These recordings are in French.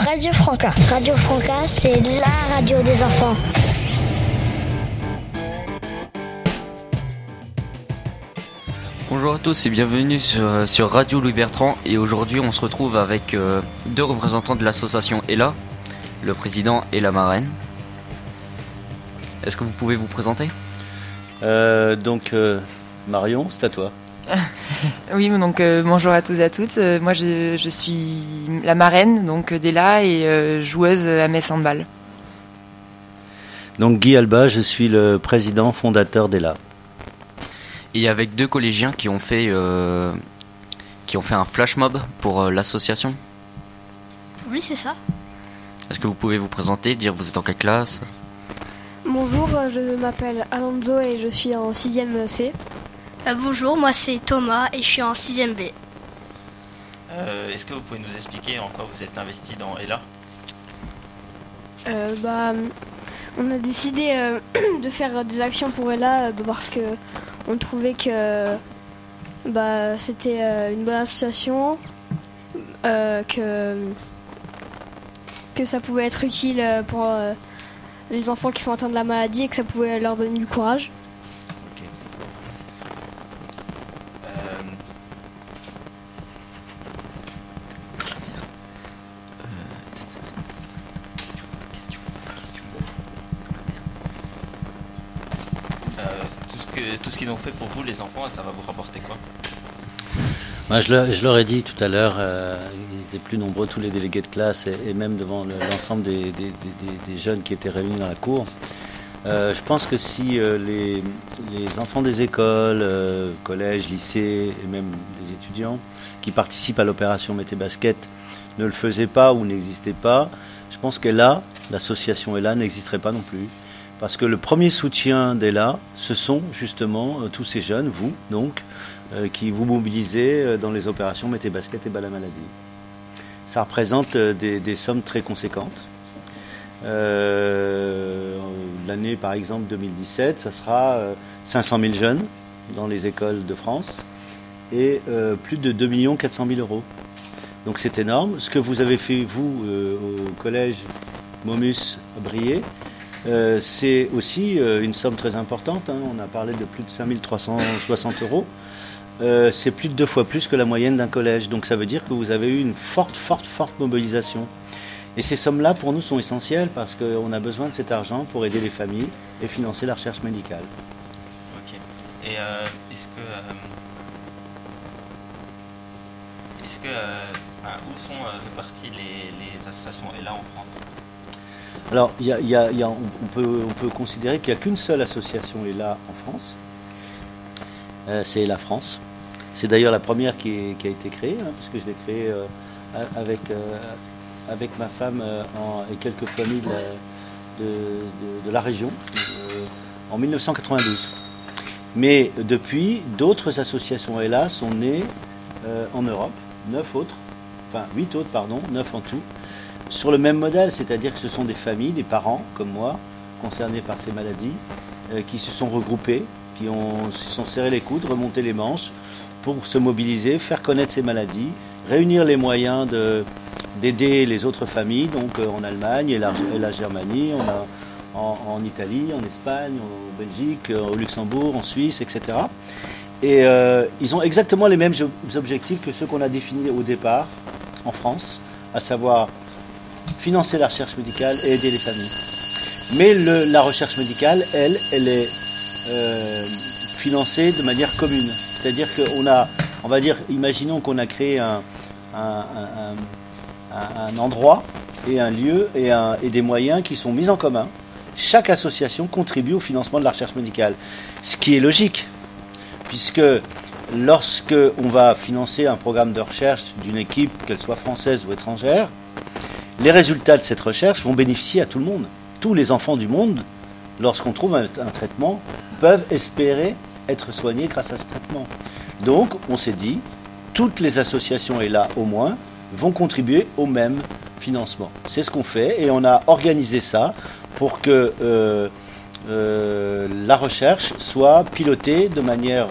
Radio Franca. Radio Franca, c'est la radio des enfants. Bonjour à tous et bienvenue sur Radio Louis Bertrand. Et aujourd'hui, on se retrouve avec deux représentants de l'association Ella, le président et la marraine. Est-ce que vous pouvez vous présenter ? Marion, c'est à toi. Oui, donc bonjour à tous et à toutes. Moi, je suis la marraine donc d'Ella et joueuse à Metz Handball. Donc Guy Alba, je suis le président fondateur d'Ella. Et avec deux collégiens qui ont fait un flash mob pour l'association. Oui, c'est ça. Est-ce que vous pouvez vous présenter, dire vous êtes en quelle classe ? Bonjour, je m'appelle Alonso et je suis en 6e C. Bonjour, moi c'est Thomas et je suis en 6e B. Est-ce que vous pouvez nous expliquer en quoi vous êtes investi dans Ella ? On a décidé de faire des actions pour Ella parce que on trouvait que c'était une bonne association, que ça pouvait être utile pour les enfants qui sont atteints de la maladie et que ça pouvait leur donner du courage. Tout ce qu'ils ont fait pour vous, les enfants, ça va vous rapporter quoi ? Moi, je leur ai dit tout à l'heure, ils étaient plus nombreux, tous les délégués de classe, et même devant l'ensemble des jeunes qui étaient réunis dans la cour. Je pense que si les enfants des écoles, collèges, lycées, et même des étudiants qui participent à l'opération Mettez Basket ne le faisaient pas ou n'existaient pas, je pense qu'Ella, l'association Ella, n'existerait pas non plus. Parce que le premier soutien d'Ella, ce sont justement tous ces jeunes, vous donc, qui vous mobilisez dans les opérations Mettez Basket et Bas la Maladie. Ça représente des sommes très conséquentes. L'année par exemple 2017, ça sera 500 000 jeunes dans les écoles de France et plus de 2 400 000 euros. Donc c'est énorme. Ce que vous avez fait vous au collège Momus à Briey, c'est aussi une somme très importante. On a parlé de plus de 5 360 euros. C'est plus de 2 fois plus que la moyenne d'un collège. Donc ça veut dire que vous avez eu une forte mobilisation. Et ces sommes-là, pour nous, sont essentielles parce qu'on a besoin de cet argent pour aider les familles et financer la recherche médicale. Ok. Et où sont réparties les associations Ella en France ? Alors, on peut considérer qu'il n'y a qu'une seule association Ella en France. C'est Ella France. C'est d'ailleurs la première qui a été créée, puisque je l'ai créée avec ma femme et quelques familles de la région en 1992. Mais depuis, d'autres associations Ella sont nées en Europe, 9 autres en tout, sur le même modèle, c'est-à-dire que ce sont des familles, des parents comme moi, concernés par ces maladies, qui se sont regroupés, qui se sont serrés les coudes, remonté les manches pour se mobiliser, faire connaître ces maladies, réunir les moyens d'aider les autres familles, donc en Allemagne et la Germanie, en Italie, en Espagne, en Belgique, au Luxembourg, en Suisse, etc. Et ils ont exactement les mêmes objectifs que ceux qu'on a définis au départ en France, à savoir financer la recherche médicale et aider les familles. Mais la recherche médicale, elle est financée de manière commune. C'est-à-dire imaginons qu'on a créé un endroit et un lieu et des moyens qui sont mis en commun. Chaque association contribue au financement de la recherche médicale. Ce qui est logique, puisque lorsque on va financer un programme de recherche d'une équipe, qu'elle soit française ou étrangère, les résultats de cette recherche vont bénéficier à tout le monde. Tous les enfants du monde, lorsqu'on trouve un traitement, peuvent espérer être soignés grâce à ce traitement. Donc, on s'est dit, toutes les associations, et là au moins, vont contribuer au même financement. C'est ce qu'on fait et on a organisé ça pour que la recherche soit pilotée de manière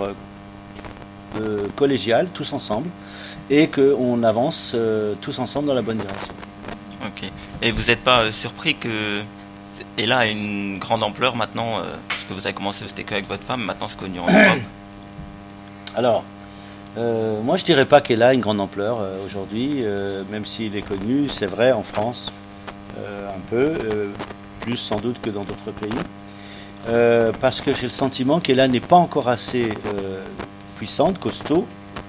collégiale, tous ensemble, et qu'on avance tous ensemble dans la bonne direction. Ok. Ok. Et vous n'êtes pas surpris que Ella a une grande ampleur maintenant, parce que vous avez commencé, c'était qu'avec votre femme, maintenant c'est connu en Europe. Alors, moi je dirais pas qu'elle a une grande ampleur aujourd'hui, même s'il est connu, c'est vrai en France, un peu, plus sans doute que dans d'autres pays, parce que j'ai le sentiment qu'elle n'est pas encore assez puissante, costaud,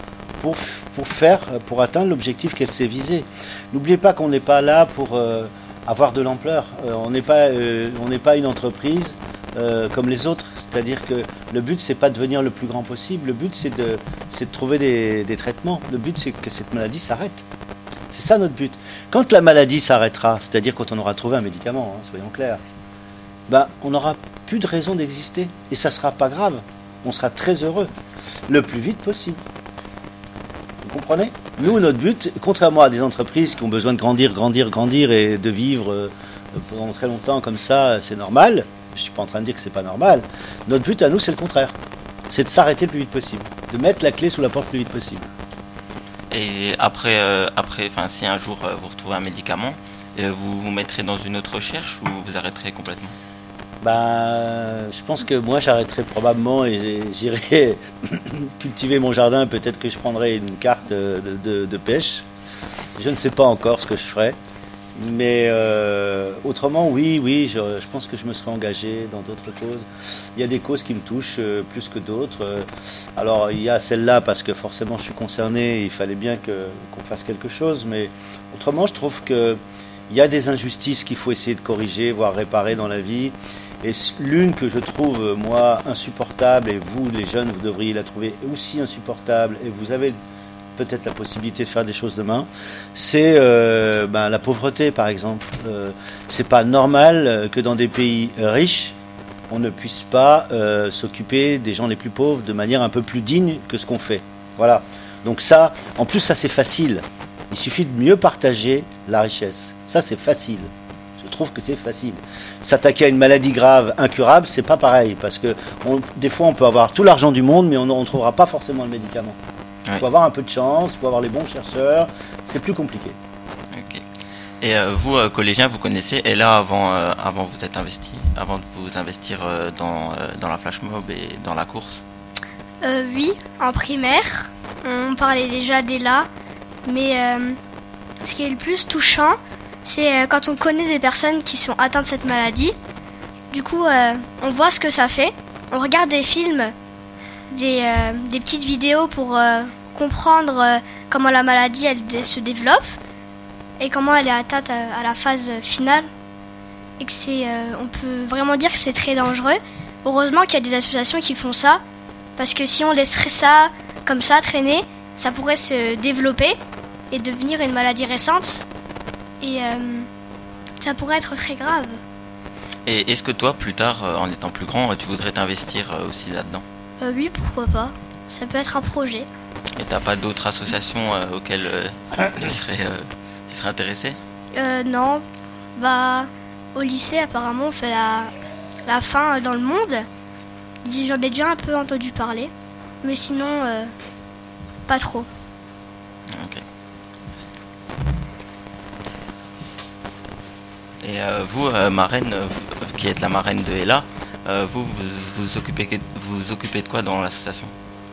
pour atteindre l'objectif qu'elle s'est visé. N'oubliez pas qu'on n'est pas là pour avoir de l'ampleur. On n'est pas une entreprise comme les autres. C'est-à-dire que le but, c'est pas de devenir le plus grand possible. Le but, c'est de trouver des traitements. Le but, c'est que cette maladie s'arrête. C'est ça notre but. Quand la maladie s'arrêtera, c'est-à-dire quand on aura trouvé un médicament, soyons clairs, on n'aura plus de raison d'exister. Et ça sera pas grave. On sera très heureux. Le plus vite possible. Vous comprenez ? Nous, notre but, contrairement à des entreprises qui ont besoin de grandir et de vivre pendant très longtemps comme ça, c'est normal. Je ne suis pas en train de dire que c'est pas normal. Notre but à nous, c'est le contraire. C'est de s'arrêter le plus vite possible. De mettre la clé sous la porte le plus vite possible. Et après, si un jour vous retrouvez un médicament, vous vous mettrez dans une autre recherche ou vous arrêterez complètement ? Je pense que moi j'arrêterai probablement et j'irai cultiver mon jardin. Peut-être que je prendrai une carte de pêche. Je ne sais pas encore ce que je ferai. Mais autrement, oui, je pense que je me serai engagé dans d'autres causes. Il y a des causes qui me touchent plus que d'autres. Alors il y a celle-là parce que forcément je suis concerné, il fallait bien qu'on fasse quelque chose. Mais autrement, je trouve qu'il y a des injustices qu'il faut essayer de corriger, voire réparer dans la vie. Et l'une que je trouve, moi, insupportable, et vous, les jeunes, vous devriez la trouver aussi insupportable, et vous avez peut-être la possibilité de faire des choses demain, c'est la pauvreté, par exemple. C'est pas normal que dans des pays riches, on ne puisse pas s'occuper des gens les plus pauvres de manière un peu plus digne que ce qu'on fait. Voilà. Donc ça, en plus, ça c'est facile. Il suffit de mieux partager la richesse. Ça, c'est facile. Je trouve que c'est facile. S'attaquer à une maladie grave, incurable, c'est pas pareil, parce que des fois on peut avoir tout l'argent du monde, mais on ne trouvera pas forcément le médicament. Il faut avoir un peu de chance, il faut avoir les bons chercheurs, c'est plus compliqué. Ok. Et vous, collégien, vous connaissez Ella avant de vous investir dans la flash mob et dans la course ? Oui, en primaire, on parlait déjà d'Ella, mais ce qui est le plus touchant, c'est quand on connaît des personnes qui sont atteintes de cette maladie. Du coup, on voit ce que ça fait. On regarde des films, des petites vidéos pour comprendre comment la maladie elle se développe et comment elle est atteinte à la phase finale. Et que on peut vraiment dire que c'est très dangereux. Heureusement qu'il y a des associations qui font ça, parce que si on laisserait ça comme ça traîner, ça pourrait se développer et devenir une maladie récente. Et ça pourrait être très grave. Et est-ce que toi, plus tard, en étant plus grand, tu voudrais t'investir aussi là-dedans ? Oui, pourquoi pas. Ça peut être un projet. Et t'as pas d'autres associations auxquelles tu serais intéressé ? Non. Au lycée, apparemment, on fait la faim dans le monde. J'en ai déjà un peu entendu parler. Mais sinon, pas trop. Ok. Et vous, marraine, qui êtes la marraine de Ella, vous occupez de quoi dans l'association ?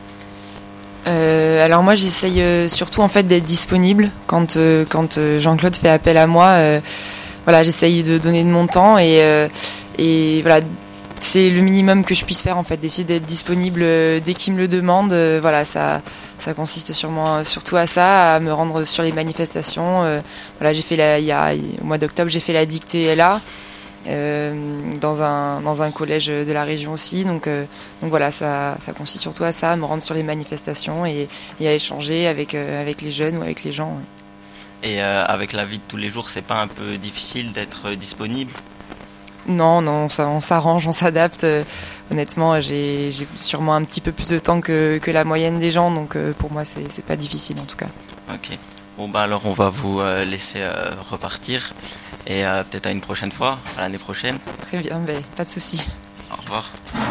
Alors moi j'essaye surtout en fait d'être disponible quand Jean-Claude fait appel à moi. J'essaye de donner de mon temps et voilà, c'est le minimum que je puisse faire en fait, d'essayer d'être disponible dès qu'il me le demande. Ça consiste surtout à ça, à me rendre sur les manifestations. J'ai fait au mois d'octobre, j'ai fait la dictée Ella dans un collège de la région aussi. Donc voilà, ça consiste surtout à ça, à me rendre sur les manifestations et à échanger avec les jeunes ou avec les gens. Ouais. Et avec la vie de tous les jours, c'est pas un peu difficile d'être disponible ? Non, on s'arrange, on s'adapte. Honnêtement, j'ai sûrement un petit peu plus de temps que la moyenne des gens, donc pour moi, c'est pas difficile en tout cas. Ok. Bon, alors on va vous laisser repartir et peut-être à une prochaine fois, à l'année prochaine. Très bien, pas de souci. Au revoir.